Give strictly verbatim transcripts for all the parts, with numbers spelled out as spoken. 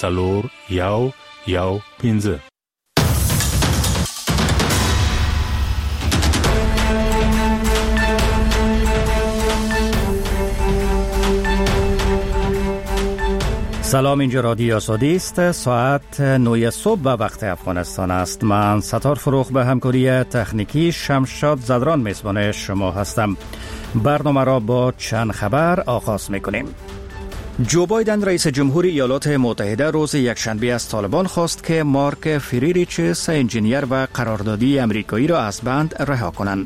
سلور یو یو پینزه. سلام، اینجا رادیو آزادی است. ساعت نه صبح و وقت افغانستان است. من ستار فروخ به همکاری تکنیکی شمشاد زدران میزبان شما هستم. برنامه را با چند خبر آغاز میکنیم. جو بایدن رئیس جمهور ایالات متحده روز یکشنبه از طالبان خواست که مارک فریریچس انجینیر و قراردادی امریکایی را از بند رها کنند.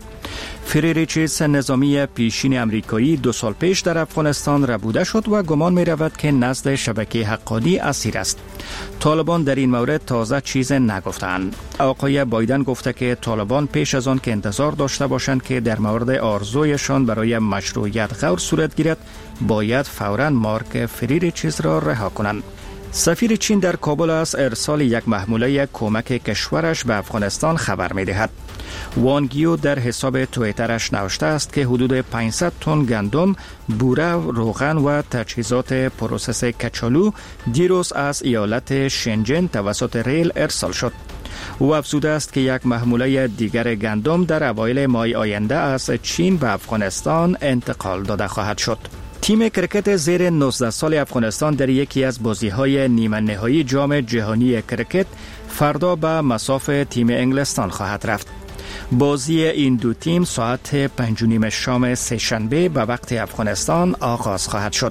فریریچس نظامی پیشین امریکایی دو سال پیش در افغانستان ربوده شد و گمان می رود که نزد شبکه حقانی اسیر است. طالبان در این مورد تازه چیز نگفتند. آقای بایدن گفته که طالبان پیش از آن که انتظار داشته باشند که در مورد آرزویشان برای مشروعیت غور صورت گیرد، باید فوراً مارک فریریچس را رها کنند. سفیر چین در کابل از ارسال یک محموله کمک کشورش به افغانستان خبر می دهد. وانگ یو در حساب توییترش نوشته است که حدود پانصد تن گندم، بوره، روغن و تجهیزات پروسس کچالو دیروز از ایالت شنجن توسط ریل ارسال شد. او افزوده است که یک محموله دیگر گندم در اوایل ماه آینده از چین به افغانستان انتقال داده خواهد شد. تیم کرکت زیر نوزده سال افغانستان در یکی از بازی‌های نیمه نهایی جام جهانی کرکت فردا به مصاف تیم انگلستان خواهد رفت. بازی این دو تیم ساعت پنج و نیم شام سه‌شنبه به وقت افغانستان آغاز خواهد شد.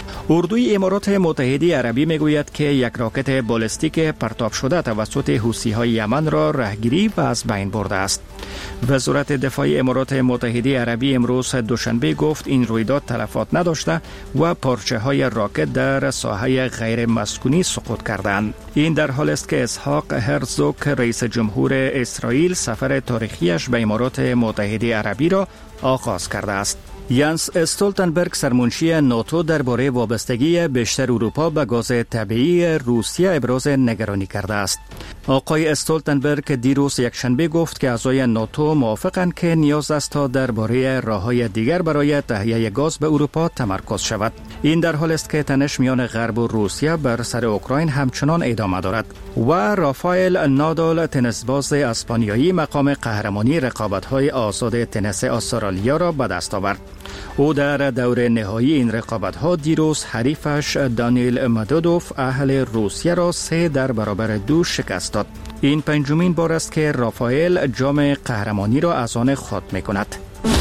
اردوی امارات متحده عربی میگوید که یک راکت بالستیک پرتاب شده توسط حوثی‌های یمن را رهگیری و از بین برده است. وزارت دفاع امارات متحده عربی امروز دوشنبه گفت این رویداد تلفات نداشته و پارچه‌های راکت در ساحه غیر مسکونی سقوط کردند. این در حالی است که اسحاق هرزوگ رئیس جمهور اسرائیل سفر تاریخیش به امارات متحده عربی را آغاز کرده است. یانس استولتنبرگ سرمنشی ناتو درباره وابستگی بیشتر اروپا به گاز طبیعی روسیه ابراز نگرانی کرده است. آقای استولتنبرگ دیروز یکشنبه گفت که اعضای ناتو موافقند که نیاز است تا درباره راه‌های دیگر برای تهیه گاز به اروپا تمرکز شود. این در حالی است که تنش میان غرب و روسیه بر سر اوکراین همچنان ادامه دارد و رافائل نادال تنیسباز اسپانیایی مقام قهرمانی رقابت‌های آزاد تنیس استرالیا را به دست آورد. او در دور نهایی این رقابت‌ها دیروز حریفش دانیل مدودوف اهل روسیه را سه در برابر دو شکست داد. این پنجمین بار است که رافائل جام قهرمانی را از آن خود می‌کند.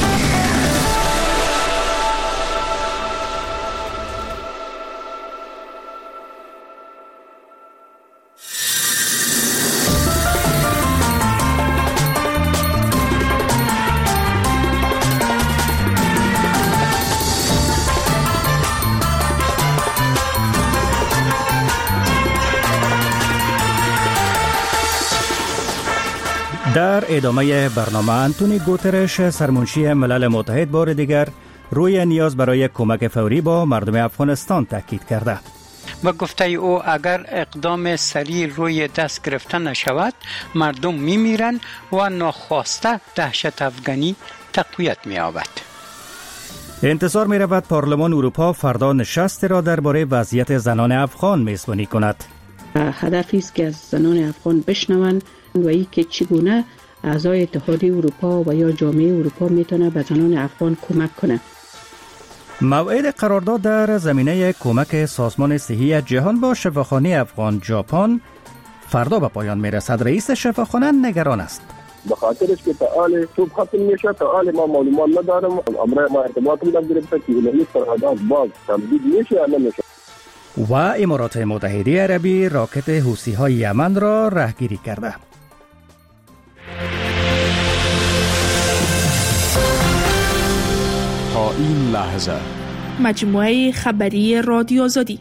در ادامه برنامه انتونی گوترش سرمنشی ملل متحد بار دیگر روی نیاز برای کمک فوری با مردم افغانستان تاکید کرده و گفته او اگر اقدام سریع روی دست گرفتن نشود مردم میمیرند و ناخواسته دهشت افغانی تقویت می‌یابد. انتظار می رود پارلمان اروپا فردا نشست را درباره وضعیت زنان افغان میزبانی کند. هدفی است که از زنان افغان بشنوند و ای که چگونه اعضای اتحادیه اروپا و یا جامعه اروپا میتونه به زنان افغان کمک کنه. موعد قرارداد در زمینه کمک سازمان صحی جهان با شفاخانه افغان ژاپن فردا به پایان میرسد. رئیس شفاخانه نگران است. به خاطرش که تعال تو ختم میشه، تعال ما معلومات ندارم، امر ما ارتباط نگرفته که این قرارداد باز تمدید میشه یا نمیشه. و امارات متحده عربی راکت حوثی‌های یمن را رهگیری کرده. تا این لحظه مجموعه خبری رادیو آزادی.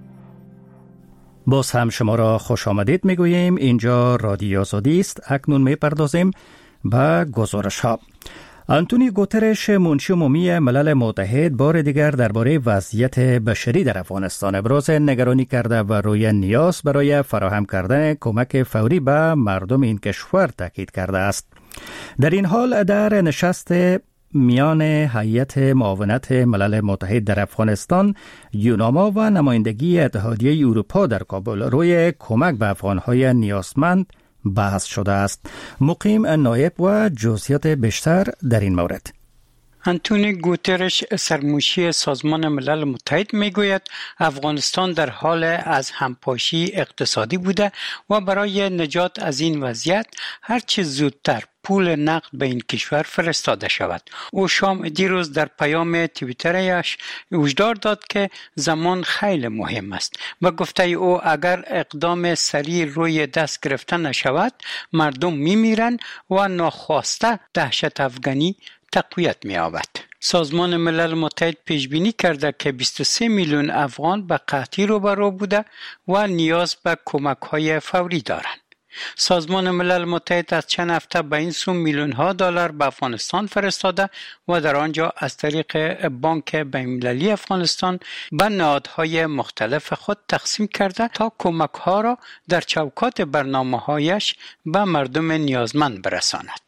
باز هم شما را خوش آمدید میگوییم. اینجا رادیو آزادی است. اکنون میپردازیم به گزارش ها. آنتونی گوترش منشی عمومی ملل متحد بار دیگر درباره وضعیت بشری در افغانستان ابراز نگرانی کرده و روی نیاز برای فراهم کردن کمک فوری به مردم این کشور تاکید کرده است. در این حال در نشست میان هیئت معاونت ملل متحد در افغانستان یوناما و نمایندگی اتحادیه اروپا در کابل روی کمک به افغانهای نیازمند بحث شده است. مقیم نایب و جزئیات بیشتر در این مورد. انتونی گوترش سرموشی سازمان ملل متحد میگوید افغانستان در حال از همپاشی اقتصادی بوده و برای نجات از این وضعیت هرچه زودتر پول نقد به این کشور فرستاده شود. او شام دیروز در پیام توییترش هشدار داد که زمان خیلی مهم است و گفته او اگر اقدام سریع روی دست گرفته نشود مردم میمیرند و ناخواسته دهشت افغانی تقویت می‌یابد. سازمان ملل متحد پیش بینی کرده که بیست و سه میلیون افغان به قحطی روبرو بوده و نیاز به کمک‌های فوری دارند. سازمان ملل متحد از چند هفته به این سو میلیون ها دلار به افغانستان فرستاده و در آنجا از طریق بانک بین‌المللی افغانستان به نهادهای مختلف خود تقسیم کرده تا کمک ها را در چوکات برنامه‌هایش به مردم نیازمند برساند.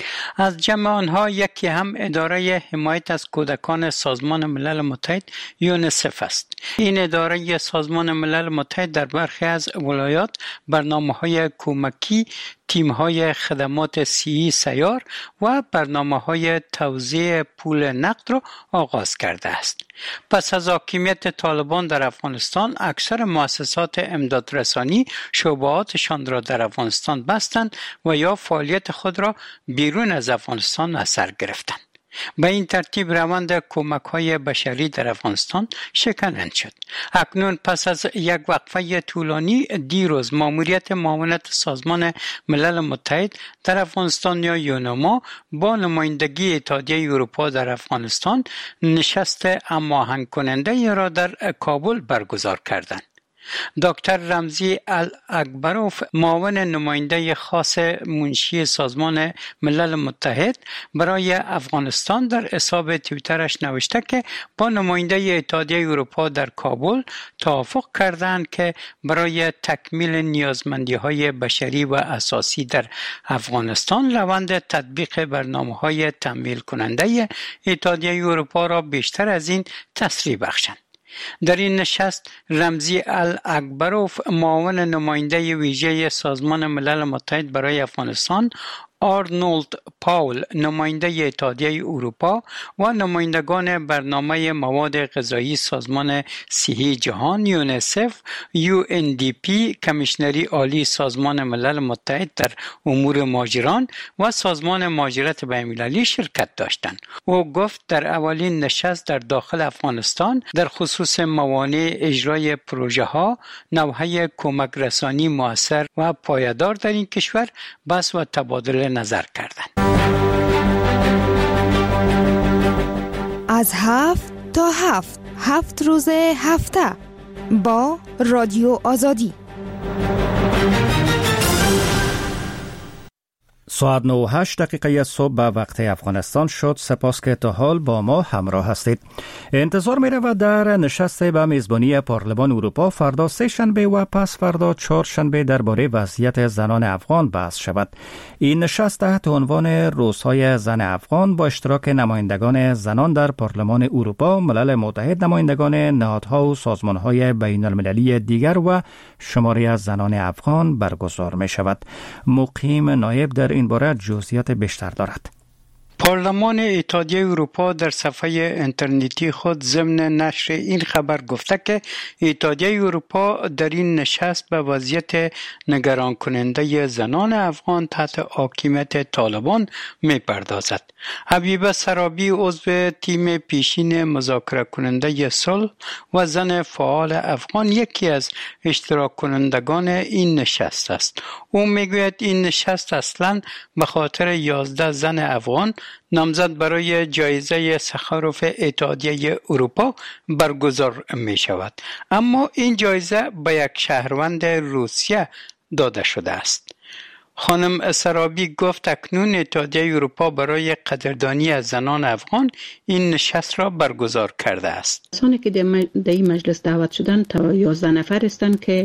از جمع آنها یکی هم اداره حمایت از کودکان سازمان ملل متحد یونیسف است. این اداره سازمان ملل متحد در برخی از ولایات برنامه‌های کمکی، تیم‌های خدمات صحی سیار و برنامه‌های توزیع پول نقد را آغاز کرده است. پس از حاکمیت طالبان در افغانستان اکثر مؤسسات امدادرسانی شعبه‌هاتشان را در افغانستان بستند و یا فعالیت خود را بیرون از افغانستان از سر گرفتند. به این ترتیب روند کمک‌های بشری در افغانستان شکننده شد. اکنون پس از یک وقفه طولانی دیروز ماموریت معاونت سازمان ملل متحد در افغانستان یا یوناما با نمایندگی اتحادیه اروپا در افغانستان نشست هماهنگ کننده را در کابل برگزار کردند. دکتر رمزی الاکبروف معاون نماینده خاص منشی سازمان ملل متحد برای افغانستان در حساب توییترش نوشته که با نماینده اتحادیه اروپا در کابل توافق کردند که برای تکمیل نیازمندی‌های بشری و اساسی در افغانستان روند تطبیق برنامه‌های تمویل کننده اتحادیه اروپا را بیشتر از این تسریع بخشند. در این نشست رمزی الاکبروف معاون نماینده ویژه سازمان ملل متحد برای افغانستان، آرنولد پاول نماینده اتحادیه اروپا و نمایندگان برنامه مواد غذایی سازمان صحی جهان یونیسف، یو ان دی پی کمیشنری عالی سازمان ملل متحد در امور مهاجران و سازمان مهاجرت بین‌المللی شرکت داشتند. او گفت در اولین نشست در داخل افغانستان در خصوص موانع اجرای پروژه ها، نوع کمک رسانی مؤثر و پایدار در این کشور بحث و تبادله نظر کردند. از هفت تا هفت هفت روز هفته با رادیو آزادی. ساعت نه و هشت دقیقه صبح به وقت افغانستان شد. سپاس که تا حال با ما همراه هستید. انتظار می رود در نشست به میزبانی پارلمان اروپا فردا سه شنبه و پس فردا چهار شنبه درباره وضعیت زنان افغان بحث شود. این نشست تحت عنوان روزهای زن افغان با اشتراک نمایندگان زنان در پارلمان اروپا، ملل متحد، نمایندگان نهادها و سازمانهای بین المللی دیگر و شماری از زنان افغان برگزار می شود. مقیم نایب در این باره جزئیات بیشتر دارد. پارلمان اتحادیه اروپا در صفحه اینترنتی خود ضمن نشر این خبر گفته که اتحادیه اروپا در این نشست به وضعیت نگران کننده زنان افغان تحت حاکمیت طالبان می‌پردازد. حبیبه سرابی عضو تیم پیشین مذاکره کننده صلح و زن فعال افغان یکی از اشتراک کنندگان این نشست است. او میگوید این نشست اصلاً به خاطر یازده زن افغان نامزد برای جایزه سخاروف اتحادیه اروپا برگزار می شود، اما این جایزه به یک شهروند روسیه داده شده است. خانم سرابی گفت اکنون اتحادیه اروپا برای قدردانی از زنان افغان این نشست را برگزار کرده است. کسانی که در این مجلس دعوت شدن تا یازده نفر هستند که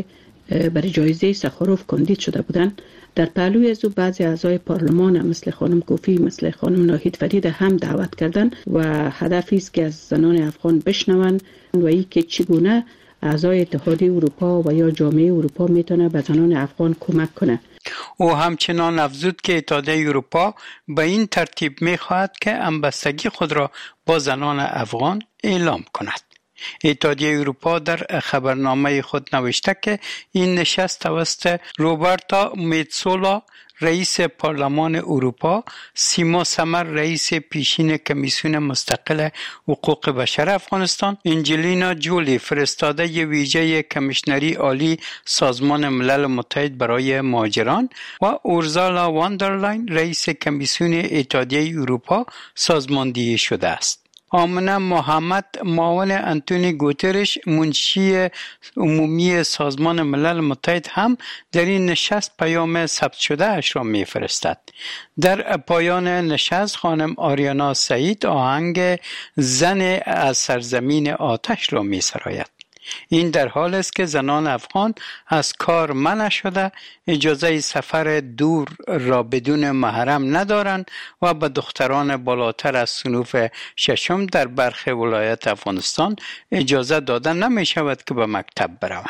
برای جایزه سخاروف کاندید شده بودند. در پهلوی از او بعضی اعضای پارلمان مثل خانم کوفی، مثل خانم ناهید فرید هم دعوت کردند و هدفی است که از زنان افغان بشنوند و ای که چگونه اعضای اتحادیه اروپا و یا جامعه اروپا میتونه به زنان افغان کمک کنه. او همچنان افزود که اتحادیه اروپا به این ترتیب میخواهد که همبستگی خود را با زنان افغان اعلام کند. اتحادیه اروپا در خبرنامه خود نوشته که این نشست توسط روبرتا میتسولا رئیس پارلمان اروپا، سیما سمر رئیس پیشین کمیسیون مستقل حقوق بشر افغانستان، انجلینا جولی فرستاده ویژه کمیشنری عالی سازمان ملل متحد برای مهاجران و اورزالا واندرلاین رئیس کمیسیون اتحادیه اروپا سازماندهی شده است. آمنه محمد معاون انتونی گوترش منشی عمومی سازمان ملل متحد هم در این نشست پیام ثبت شده اش را می فرستد. در پایان نشست خانم آریانا سعید آهنگ زن از سرزمین آتش را می سراید. این در حال است که زنان افغان از کار منع شده، اجازه سفر دور را بدون محرم ندارند و به دختران بالاتر از صنوف ششم در برخی ولایت افغانستان اجازه داده نمی شود که به مکتب بروند.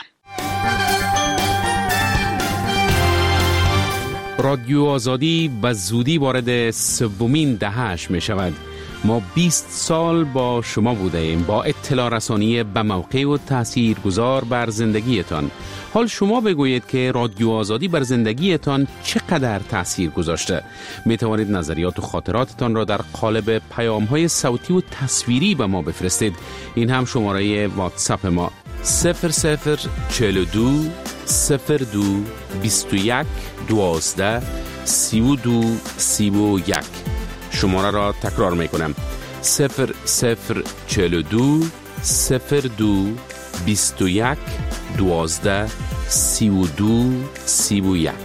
رادیو آزادی به زودی وارد سومین دهه‌اش می شود. ما بیست سال با شما بوده ایم، با اطلاع رسانی به موقع و تأثیر گذار بر زندگیتان. حال شما بگویید که رادیو آزادی بر زندگیتان چقدر تأثیر گذاشته. می توانید نظریات و خاطراتتان را در قالب پیام‌های صوتی و تصویری به ما بفرستید. این هم شماره واتساپ ما صفر صفر چهل و دو صفر دو بیست و یک دوازده سی و دو سی و یک. شماره را تکرار می کنم صفر صفر چهل و دو صفر دو بیست و یک دوازده سی و دو سی و یک.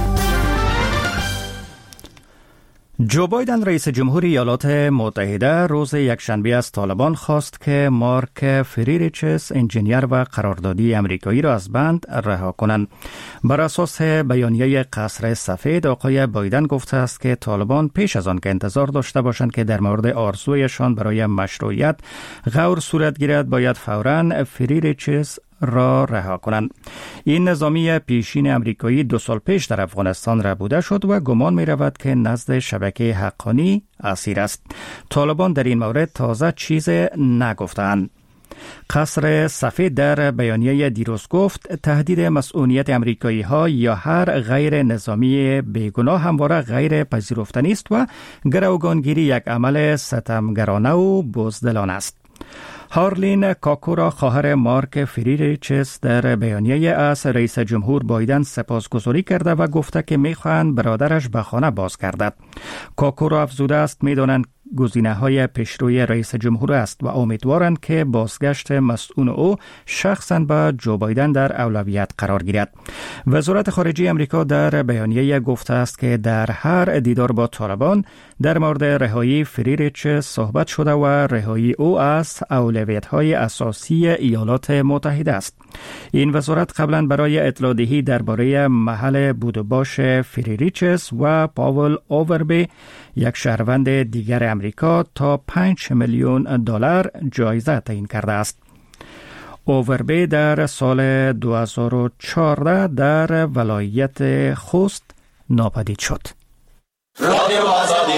جو بایدن رئیس جمهوری ایالات متحده روز یکشنبه از طالبان خواست که مارک فریریچس انجینیر و قراردادی امریکایی را از بند رها کنند. بر اساس بیانیه قصر سفید آقای بایدن گفته است که طالبان پیش از آن که انتظار داشته باشند که در مورد آرزویشان برای مشروعیت غور صورت گیرد باید فوراً فریریچس را رها کنند. این نظامی پیشین امریکایی دو سال پیش در افغانستان ربوده شد و گمان می رود که نزد شبکه حقانی اسیر است. طالبان در این مورد تازه چیز نگفتند. قصر سفید در بیانیه دیروز گفت تهدید مسئولیت امریکایی ها یا هر غیر نظامی بیگناه همواره غیر پذیرفتنی است و گروگانگیری یک عمل ستمگرانه و بزدلانه است. هارلین کاکورا خواهر مارک فریریچس در بیانیه از رئیس جمهور بایدن سپاسگزاری کرده و گفته که میخواهند برادرش به خانه بازگردد. کاکورا افزوده است میدانند گزینه‌های پیشروی رئیس جمهور است و امیدوارند که بازگشت مسئول او شخصاً به جو بایدن در اولویت قرار گیرد. وزارت خارجه آمریکا در بیانیه گفته است که در هر دیدار با طالبان در مورد رهایی فریریچ صحبت شده و رهایی او از اولویت‌های اساسی ایالات متحده است. این وزارت قبلا برای اطلاع دهی درباره محل بود و باش فریریچس و پاول اووربی یک شهروند دیگر امریکا تا پنج میلیون دلار جایزه تعیین کرده است. اووربی در سال دو هزار و چهارده در ولایت خوست ناپدید شد. رادیو آزادی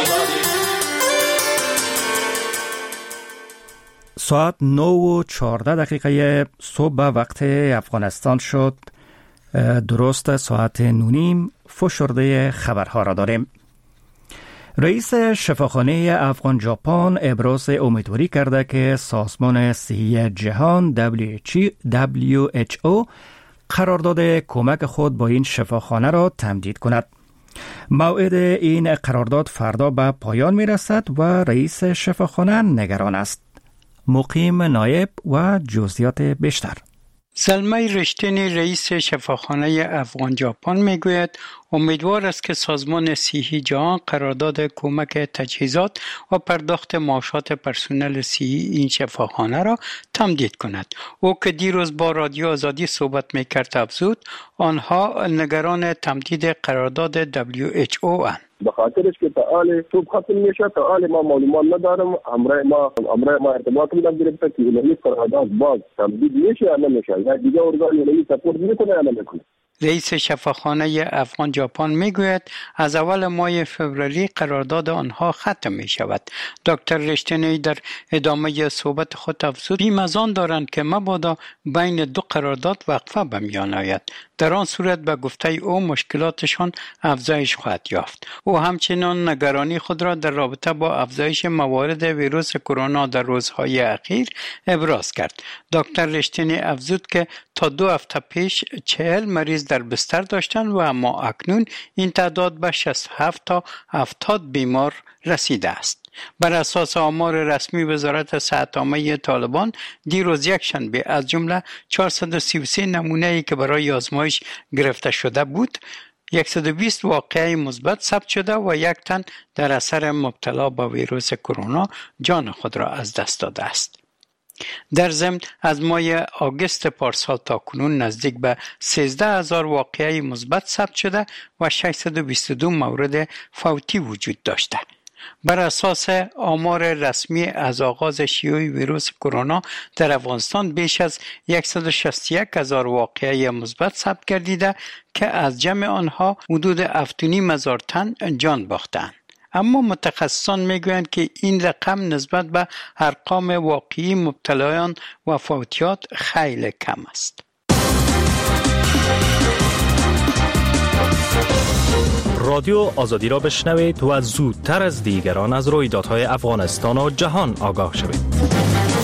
ساعت نه و چهارده دقیقه صبح وقت افغانستان شد. درست ساعت نونیم فشرده خبرها را داریم. رئیس شفاخانه افغان ژاپن ابراز امیدواری کرده که سازمان صحی جهان دبلیو اچ او قرارداد کمک خود با این شفاخانه را تمدید کند. موعد این قرارداد فردا به پایان می رسد و رئیس شفاخانه نگران است. مقیم نایب و جزئیات بیشتر. زلمه رشتینی رئیس شفاخانه افغان ژاپن میگوید امیدوار است که سازمان صحی جهان قرارداد کمک تجهیزات و پرداخت معاشات پرسنل صحی این شفاخانه را تمدید کند. او که دیروز با رادیو آزادی صحبت میکرد افزود آنها نگران تمدید قرارداد دبلیو اچ او اند. به خاطرش که تا حال توپ ختم میشه، تا حال ما معلومات ندارم. امرای ما امرای ما ارتباط میدم گرفته که اینمی قرارداد باز تمدید میشه یا نمیشه، یا دیگه ارگان اینمی سپورت میکنه یا نمیکنه. رئیس شفاخانه افغان ژاپن میگوید از اول ماه فوریه قرارداد آنها ختم می شود. دکتر رشتینی در ادامه صحبت خود افزود بیم از آن دارند که مبادا بین دو قرارداد وقفه به میان آید. در آن صورت به گفته او مشکلاتشان افزایش خواهد یافت. او همچنین نگرانی خود را در رابطه با افزایش موارد ویروس کرونا در روزهای اخیر ابراز کرد. دکتر رشتینی افزود که تا دو هفته پیش چهل مریض در بستر داشتند و اما اکنون این تعداد به شصت و هفت تا هفتاد بیمار رسیده است. بر اساس آمار رسمی وزارت صحت عامه طالبان دیروز یکشنبه از جمله چهارصد و سی و سه نمونه‌ای که برای آزمایش گرفته شده بود، صد و بیست واقعه مثبت ثبت شده و یک تن در اثر مبتلا به ویروس کرونا جان خود را از دست داده است. در ضمن از ماه آگوست پارسال تا کنون نزدیک به سیزده هزار واقعه مثبت ثبت شده و ششصد و بیست و دو مورد فوتی وجود داشته. بر اساس آمار رسمی از آغاز شیوع ویروس کرونا در افغانستان بیش از صد و شصت و یک هزار واقعه مثبت ثبت گردیده که از جمع آنها حدود هفت و نیم هزار تن جان باختند. اما متخصصان میگویند که این رقم نسبت به ارقام واقعی مبتلایان و فوتیات خیلی کم است. رادیو آزادی را بشنوید و زودتر از دیگران از رویدادهای افغانستان و جهان آگاه شوید.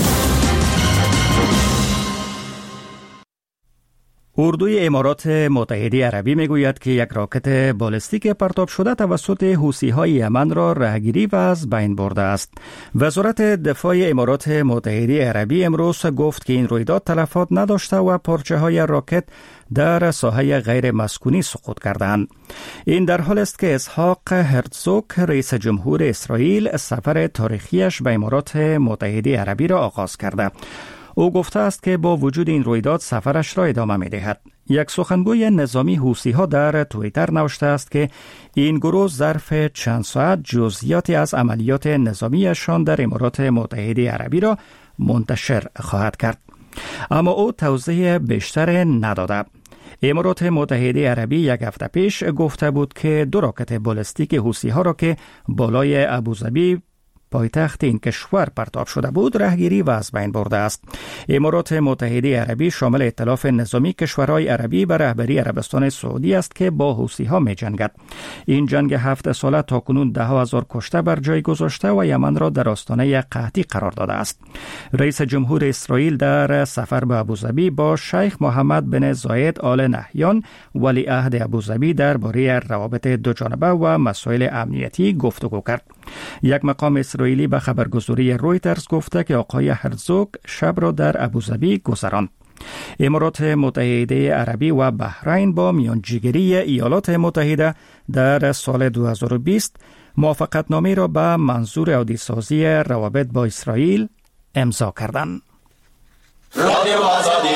اردوی امارات متحده عربی میگوید که یک راکت بالستیک پرتاب شده توسط حوثی‌های یمن را رهگیری و از بین برده است. وزارت دفاع امارات متحده عربی امروز گفت که این رویداد تلفات نداشته و پارچه‌های راکت در ساحه غیر مسکونی سقوط کردند. این در حال است که اسحاق هرتزوگ رئیس جمهور اسرائیل سفر تاریخیش به امارات متحده عربی را آغاز کرده. او گفته است که با وجود این رویداد سفرش را ادامه می دهد. یک سخنگوی نظامی حوثی‌ها در توییتر نوشته است که این گروه ظرف چند ساعت جزئیاتی از عملیات نظامیشان در امارات متحده عربی را منتشر خواهد کرد. اما او توضیح بیشتر نداده. امارات متحده عربی یک هفته پیش گفته بود که دو راکت بالستیک حوثی‌ها را که بالای ابوظبی پایتخت این کشور پرتاب شده بود رهگیری و از بین برده است. امارات متحده عربی شامل ائتلاف نظامی کشورهای عربی و رهبری عربستان سعودی است که با حوثی‌ها می جنگد. این جنگ هفت ساله تا کنون ده هزار کشته بر جای گذاشته و یمن را در آستانه قحطی قرار داده است. رئیس جمهور اسرائیل در سفر به ابوظبی با شیخ محمد بن زاید آل نهیان ولی عهد ابوظبی درباره روابط دو جانبه و مسائل امنیتی گفتگو کرد. یک مقام اسرائیلی به خبرگزاری رویترز گفته که آقای هرزوگ شب را در ابوظبی گذراند. امارات متحده عربی و بحرین با میانجیگری ایالات متحده در سال دو هزار و بیست موافقتنامه را به منظور عادی‌سازی روابط با اسرائیل امضا کردند. رادیو آزادی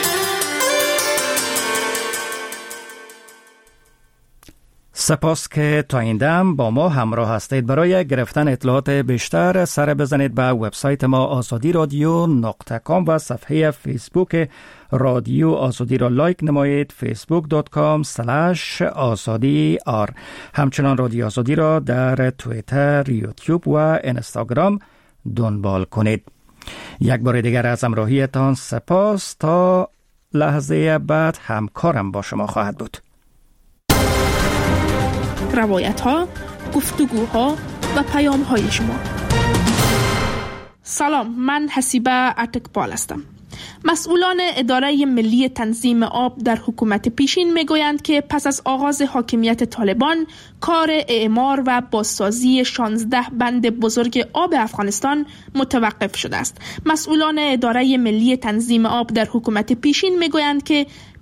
سپاس که تا این دم با ما همراه هستید. برای گرفتن اطلاعات بیشتر سر بزنید به وبسایت ما آزادی رادیو نقطه کام و صفحه فیسبوک رادیو آزادی را لایک نمایید فیسبوک دات کام سلش آزادی آر. همچنان رادیو آزادی را در توییتر، یوتیوب و اینستاگرام دنبال کنید. یک بار دیگر از همراهیتان سپاس. تا لحظه بعد همکارم با شما خواهد بود. روایت ها، گفتگوها و پیام های شما. سلام، من حسیبه اتکپال هستم. مسئولان اداره ملی تنظیم آب در حکومت پیشین میگویند که پس از آغاز حاکمیت طالبان کار اعمار و بازسازی شانزده بند بزرگ آب افغانستان متوقف شده است. مسئولان اداره ملی تنظیم آب در حکومت پیشین میگویند که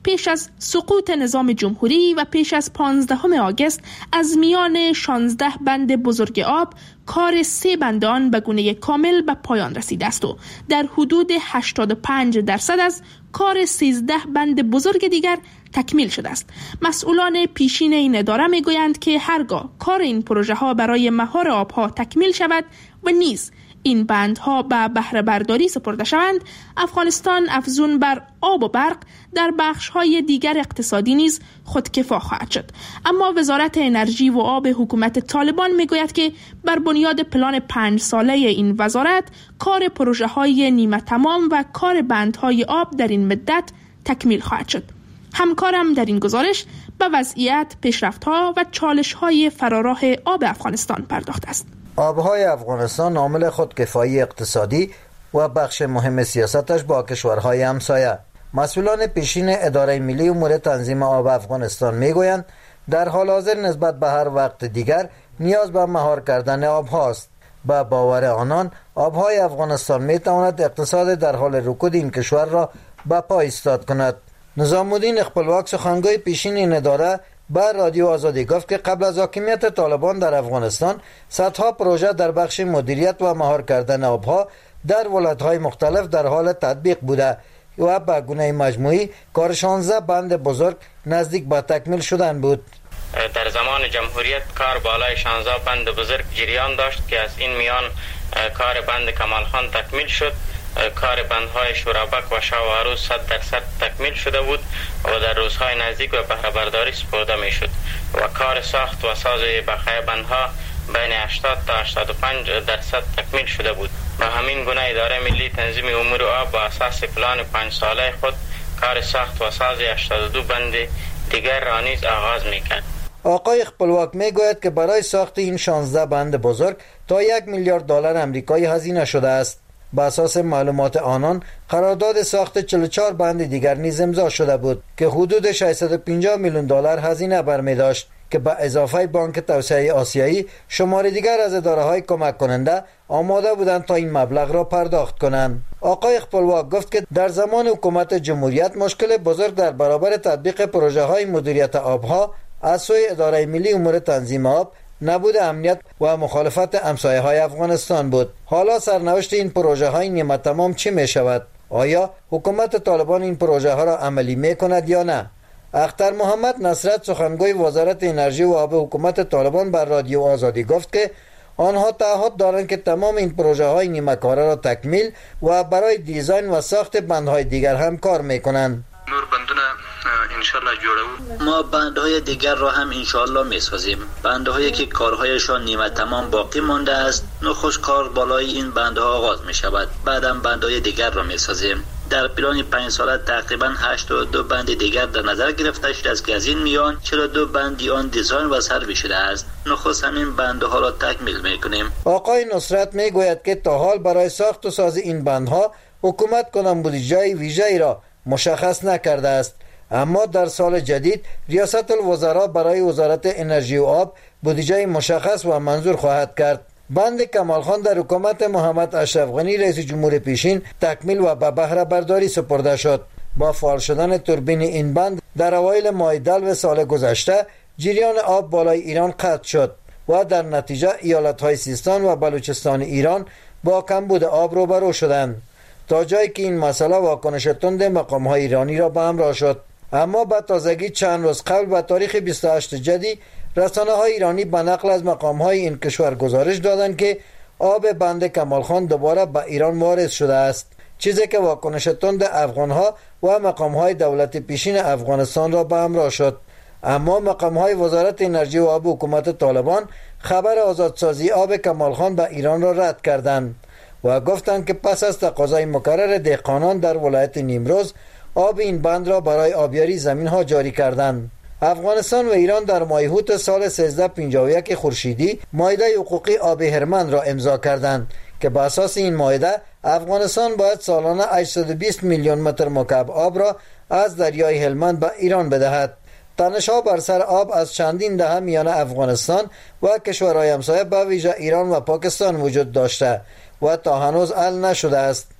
پیش از سقوط نظام جمهوری و پیش از پانزدهم آگوست از میان شانزده بند بزرگ آب کار سه بند آن به گونه کامل به پایان رسیده است و در حدود هشتاد و پنج درصد از کار سیزده بند بزرگ دیگر تکمیل شده است. مسئولان پیشین این اداره میگویند که هرگاه کار این پروژه ها برای مهار آبها تکمیل شود و نیز این بندها به بهره برداری سپرده شوند، افغانستان افزون بر آب و برق در بخش‌های دیگر اقتصادی نیز خودکفا خواهد شد. اما وزارت انرژی و آب حکومت طالبان میگوید که بر بنیاد پلان پنج ساله این وزارت کار پروژه‌های نیمه تمام و کار بندهای آب در این مدت تکمیل خواهد شد. همکارم در این گزارش به وضعیت، پیشرفت‌ها و چالش‌های فراراه آب افغانستان پرداخته است. آبهای افغانستان عامل خودکفایی اقتصادی و بخش مهم سیاستش با کشورهای همسایه. مسئولان پیشین اداره ملی امور تنظیم آب افغانستان میگویند در حال حاضر نسبت به هر وقت دیگر نیاز به مهار کردن آب هاست. با باور آنان آبهای افغانستان میتواند اقتصاد در حال رکود این کشور را به پا ایستاد کند. نظام الدین خپلواک سخنگوی پیشین این اداره با رادیو آزادی گفت که قبل از حاکمیت طالبان در افغانستان صدها پروژه در بخش مدیریت و مهار کردن آبها در ولایت‌های مختلف در حال تطبیق بوده و به گونه مجموعی کار شانزده بند بزرگ نزدیک به تکمیل شدن بود. در زمان جمهوریت کار بالای شانزده بند بزرگ جریان داشت که از این میان کار بند کمال خان تکمیل شد. کار بندهای شورابک و شاه و عروس صد درصد تکمیل شده بود و در روزهای نزدیک به بهره برداری سپرده می شد و کار ساخت و ساز بقیه بندها بین هشتاد تا هشتاد و پنج درصد تکمیل شده بود. به همین گونه اداره ملی تنظیم امور آب با اساس پلان پنج ساله خود کار ساخت و ساز هشتاد و دو بند دیگر را نیز آغاز می کرد. آقای خپلواک می گوید که برای ساخت این شانزده بند بزرگ تا یک میلیارد دلار آمریکایی هزینه شده است. با اساس معلومات آنان قرارداد ساخت چهل و چهار بند دیگر نیز امضا شده بود که حدود ششصد و پنجاه میلیون دلار هزینه برمی داشت که به اضافه بانک توسعه آسیایی شمار دیگر از اداره‌های کمک کننده آماده بودند تا این مبلغ را پرداخت کنند. آقای خپلواک گفت که در زمان حکومت جمهوریت مشکل بزرگ در برابر تطبیق پروژه‌های مدیریت آبها از سوی اداره ملی امور تنظیم آب نبود امنیت و مخالفت همسایه‌های افغانستان بود. حالا سرنوشت این پروژه های نیمه تمام چی می شود؟ آیا حکومت طالبان این پروژه ها را عملی می کند یا نه؟ اختر محمد نصرت سخنگوی وزارت انرژی و آب حکومت طالبان بر رادیو آزادی گفت که آنها تعهد دارند که تمام این پروژه های نیمه کاره را تکمیل و برای دیزاین و ساخت بندهای دیگر هم کار می کنند. نور بندونه انشالله جوړو. ما بندهای دیگر را هم انشالله میسازیم. بندهایی که کارهایشان نیمه تمام باقی مانده است، نخست کار بالای این بندها آغاز می شود. بعدم بندهای دیگر را میسازیم. در پلان پنج ساله تقریبا هشتاد و دو بند دیگر در نظر گرفته شده است که از این میان چهل و دو بندی آن دیزاین و سروی شده است. نخست همین بندها را تکمیل میکنیم. آقای نصرت میگوید که تا حال برای ساخت و سازی این بندها حکومت کنم بودجه ویژه‌ای را مشخص نکرده است. اما در سال جدید ریاست الوزراء برای وزارت انرژی و آب بودجه مشخص و منظور خواهد کرد. بند کمال خان در حکومت محمد اشرف غنی رئیس جمهور پیشین تکمیل و به بهره برداری سپرده شد. با فعال شدن توربین این بند در اوایل ماه دلو سال گذشته جریان آب بالای ایران قطع شد و در نتیجه ایالت‌های سیستان و بلوچستان ایران با کمبود آب روبرو شدند، تا جایی که این مسئله واکنش تند مقام‌های ایرانی را به همراه شد. اما با تازگی چند روز قبل به تاریخ بیست و هشتم جدی رسانه‌های ایرانی به نقل از مقام‌های این کشور گزارش دادند که آب بند کمال خان دوباره به ایران وارد شده است، چیزی که واکنش تند افغان‌ها و مقام‌های دولت پیشین افغانستان را به همراه شد. اما مقام‌های وزارت انرژی و آب حکومت طالبان خبر آزادسازی آب کمال خان به ایران را رد کردند و گفتند که پس از تقاضای مکرر دهقانان در ولایت نیمروز آب این بند را برای آبیاری زمین ها جاری کردند. افغانستان و ایران در ماه اوت سال سیزده پنجاه و یک خورشیدی معاهده حقوقی آب هرمند را امضا کردند که بر اساس این معاهده افغانستان باید سالانه هشتصد و بیست میلیون متر مکعب آب را از دریای هلمند به ایران بدهد. تنش‌ها بر سر آب از چندین دهه میان افغانستان و کشورهای همسایه به ویژه ایران و پاکستان وجود داشته و تا هنوز حل نشده است.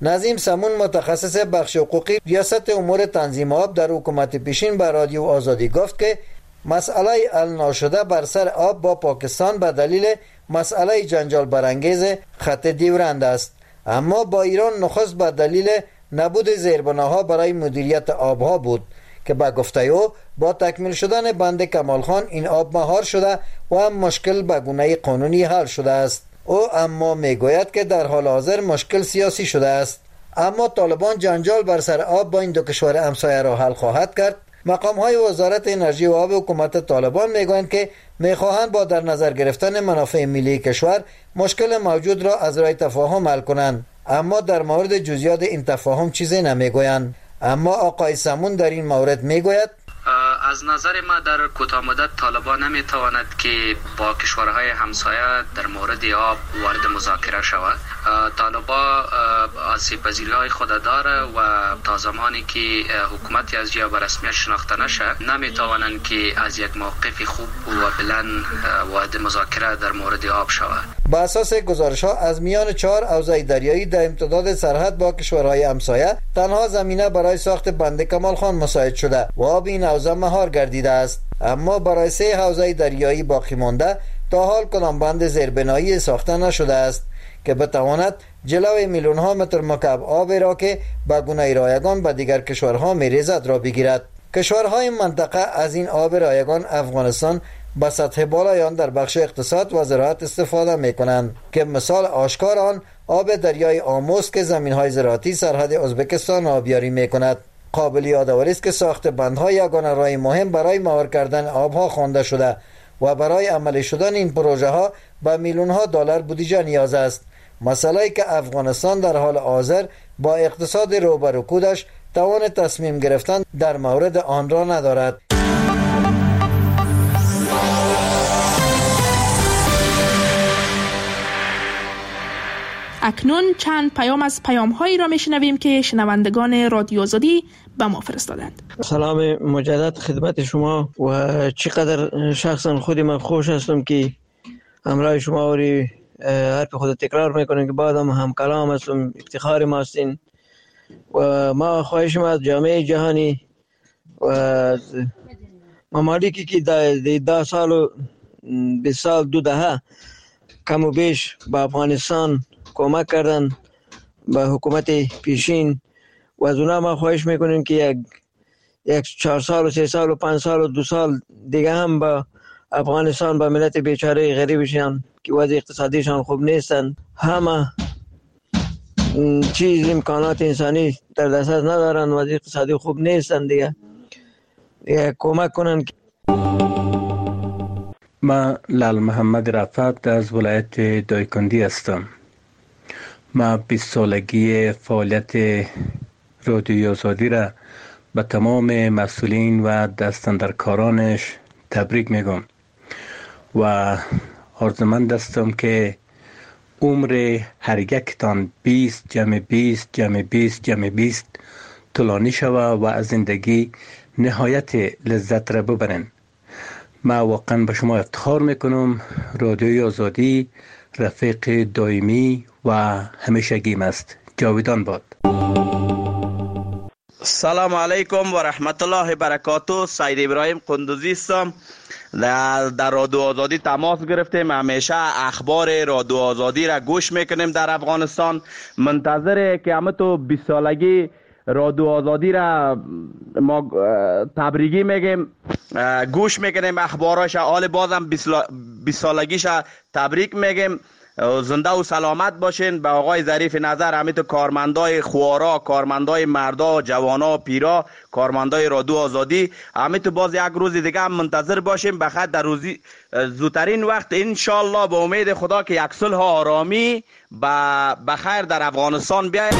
نظیم سمون متخصص بخش حقوقی ریاست امور تنظیم آب در حکومت پیشین به رادیو آزادی گفت که مسئله حل ناشده بر سر آب با پاکستان به دلیل مسئله جنجال برانگیز خط دیورند است، اما با ایران نخست به دلیل نبود زیربناها برای مدیریت آبها بود که به گفته او با تکمیل شدن بند کمال خان این آب مهار شده و هم مشکل به گونه قانونی حل شده است. او اما میگوید که در حال حاضر مشکل سیاسی شده است، اما طالبان جنجال بر سر آب با این دو کشور همسایه را حل خواهد کرد. مقام های وزارت انرژی و آب حکومت طالبان میگویند که میخواهند با در نظر گرفتن منافع ملی کشور مشکل موجود را از راه تفاهم حل کنند، اما در مورد جزئیات این تفاهم چیزی نمیگویند. اما آقای سمون در این مورد میگوید از نظر ما در کوتاه مدت طالبان نمیتواند که با کشورهای همسایه در مورد آب وارد مذاکره شود. طالبان آسیب‌پذیری‌های خود داره و تا زمانی که حکومتی از جا به رسمیت شناخته نشه نمیتوانند که از یک موقف خوب و بلند وارد مذاکره در مورد آب شود. با اساس گزارش‌ها از میان چهار حوزه دریایی در امتداد سرحد با کشورهای همسایه تنها زمینه برای ساخت بند کمال خان مساعد شده و آب این حوزه مهار گردیده است، اما برای سه حوزه دریایی باقی مانده تا حال کدام بند زیربنایی ساخته نشده است که بتواند جلوی میلیون ها متر مکعب آب را که به گونه رایگان به دیگر کشورها میریزد را بگیرد. کشورهای منطقه از این آب رایگان افغانستان به سطح بالای آن در بخش اقتصاد و زراعت استفاده می کنند که مثال آشکار آن آب دریای آموز که زمین‌های زراعتی سرحد ازبکستان آبیاری می کند. قابل یادآوری است که ساخت بندها یگانه راه مهم برای مهار کردن آبها خوانده شده و برای عملی شدن این پروژه ها به میلیون ها دلار بودجه نیاز است. مسئله که افغانستان در حال حاضر با اقتصاد رو به رکودش توان تصمیم گرفتن در مورد آن را ندارد. اکنون چند پیام از پیام هایی را میشنویم که شنوندگان رادیو آزادی به ما فرستادند. سلام مجدد خدمت شما و چقدر شخصا خودی من خوش هستم که همراه شما وری حرف خود تکرار میکنم که بعدم هم کلام هستم، افتخار ما هستین و ما خواهشم از جامعه جهانی و ممالکی که ده, ده سال و بیست سال دو دهه کم و بیش با افغانستان کمک کردن به حکومت پیشین و از اونا ما خواهش میکنیم که یک یک چهار سال و سه سال و پنج سال و دو سال دیگه هم با افغانستان با ملت بیچاره غریبشان که وضع اقتصادیشان خوب نیستن، همه چیز امکانات انسانی در دسترس ندارن، وضع اقتصادی خوب نیستن دیگه دیگه کمک کنن. ما لال محمد رفت از ولایت دایکندی هستم. ما بیست سالگی فعالیت رادیو آزادی را به تمام مسئولین و دستاندرکارانش تبریک میگم و آرزومند هستم که عمر هر یکتان بیست جمع بیست جمع بیست جمع بیست طولانی شود و از زندگی نهایت لذت را ببرین. ما واقعا به شما افتخار میکنم. رادیوی آزادی رفیق دائمی و همیشگیم است. جاویدان باد. سلام علیکم و رحمت الله برکاته. سید ابراهیم قندوزی هستم. در, در رادیو آزادی تماس گرفتیم. همیشه اخبار رادیو آزادی را گوش میکنیم در افغانستان. منتظره که همه تو بیست سالگی رادیو آزادی را ما تبریکی میگیم، گوش میکنیم اخباراش. حال بازم بیست سالگیش تبریک میگیم. زنده و سلامت باشین. به آقای ظریف نظر، همه تو کارمندای خوارا، کارمندای مردا، جوانا، پیرا، کارمندای رادیو آزادی، همه تو باز یک روز دیگه هم منتظر باشیم بخاطر در روزی زودترین وقت انشالله به امید خدا که یک صلح آرامی به خیر در افغانستان بیاید.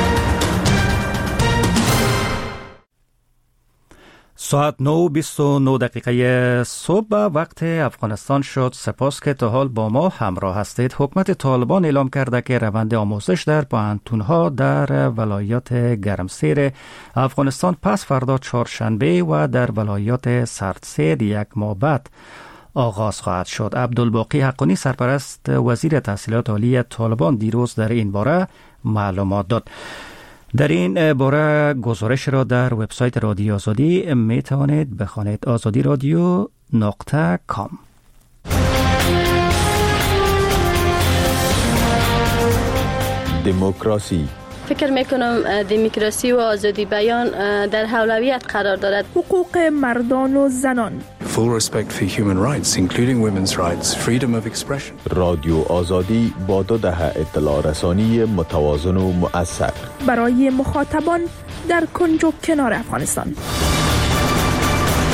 ساعت نه و بیست و نه دقیقه صبح وقت افغانستان شد. سپاس که تا حال با ما همراه هستید. حکومت طالبان اعلام کرده که روند آموزش در پوهنتون‌ها در ولایات گرمسیر افغانستان پس فردا چهارشنبه و در ولایات سردسیر یک ماه بعد آغاز خواهد شد. عبدالباقی حقانی سرپرست وزیر تحصیلات عالی طالبان دیروز در این باره معلومات داد. در این باره گزارش را در وبسایت رادیو آزادی می توانید بخوانید. آزادی رادیو نقطه کام. دموکراسی. فکر میکنم دموکراسی و آزادی بیان در اولویت قرار دارد. حقوق مردان و زنان. Full respect for human rights, including women's rights, freedom of expression. رادیو آزادی با دو دهه اطلاع رسانی متوازن و مؤثر برای مخاطبان در کنج و کنار افغانستان.